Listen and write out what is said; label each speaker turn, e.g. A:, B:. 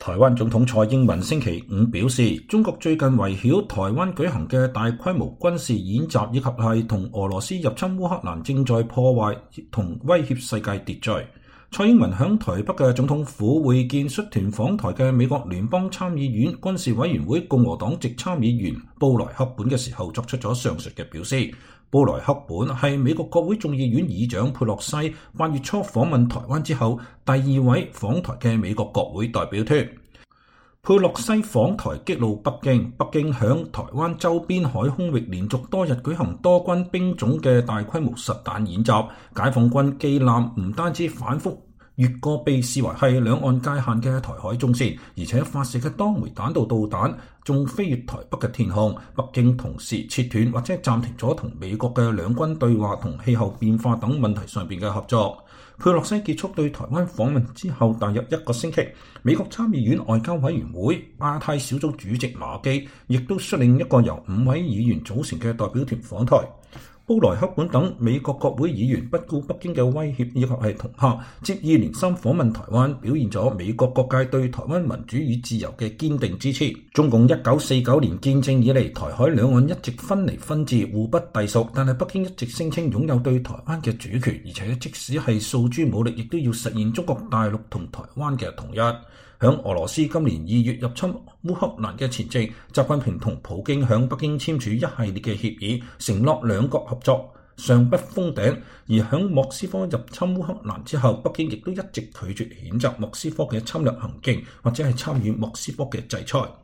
A: 台灣總統蔡英文星期五表示，中國最近圍繞台灣舉行嘅大規模軍事演習，以及係同俄羅斯入侵烏克蘭，正在破壞同威脅世界秩序。蔡英文響台北嘅總統府會見率團訪台嘅美國聯邦參議院軍事委員會共和黨籍參議員布萊克本嘅時候，作出咗上述嘅表示。布萊克本係美國國會眾議院議長佩洛西8月初訪問台灣之後第2位訪台嘅美國國會代表團。佩洛西訪台激怒北京，北京響台灣周邊海空域連續多日舉行多軍兵種嘅大規模實彈演習，解放軍機艦唔單止反覆越過被視為係兩岸界限嘅台海中線，而且發射嘅多枚彈道導彈仲飛越台北嘅天空。北京同時切斷或者暫停咗同美國嘅兩軍對話同氣候變化等問題上邊嘅合作。佩洛西結束對台灣訪問之後大約1個星期，美國參議院外交委員會亞太小組主席馬基亦都率領一個由5位議員組成嘅代表團訪台。布萊克本等美國國會議員不顧北京嘅威脅以及係恫嚇，接二連三訪問台灣，表現咗美國各界對台灣民主與自由嘅堅定支持。中共1949年建政以嚟，台海兩岸一直分離分治，互不隸屬，但係北京一直聲稱擁有對台灣嘅主權，而且即使係訴諸武力，亦都要實現中國大陸同台灣嘅統一。響俄羅斯今年2月入侵烏克蘭嘅前夕，習近平同普京響北京簽署一系列嘅協議，承諾兩國合作，尚不封頂。而響莫斯科入侵烏克蘭之後，北京亦都一直拒絕譴責莫斯科嘅侵略行徑，或者係參與莫斯科嘅制裁。